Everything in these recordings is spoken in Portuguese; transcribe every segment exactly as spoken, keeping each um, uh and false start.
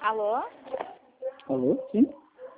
Alô? Alô, sim?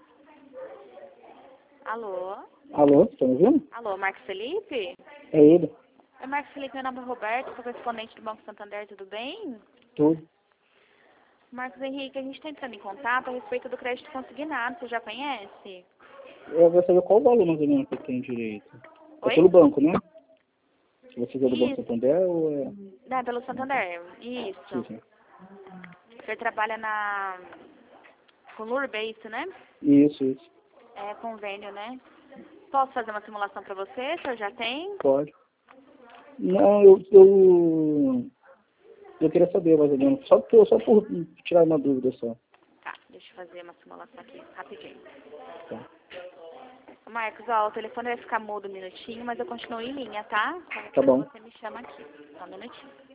Alô? Alô, tá me ouvindo? Alô, Marcos Felipe? É ele, Oi, Marcos Felipe, meu nome é Roberto, sou correspondente do Banco Santander, tudo bem? tudo. Marcos Henrique, a gente está entrando em contato a respeito do crédito consignado, você já conhece? Eu vou saber qual o valor mais ou menos que eu tenho direito. É Oi? pelo banco, né? Se você é do Banco Isso, Santander ou é... não, é pelo Santander, Sim, isso. sim. Você trabalha na... com Lurbase, né? Isso, isso. É convênio, né? Posso fazer uma simulação para você, o senhor já tem? Pode. Não, eu, eu... Eu queria saber mais ou menos. Só, por- só por tirar uma dúvida só. Tá, deixa eu fazer uma simulação aqui, rapidinho. Tá, Marcos, ó, o telefone vai ficar mudo um minutinho, mas eu continuo em linha, tá? Qualquer tá coisa bom. você me chama aqui. Só um minutinho.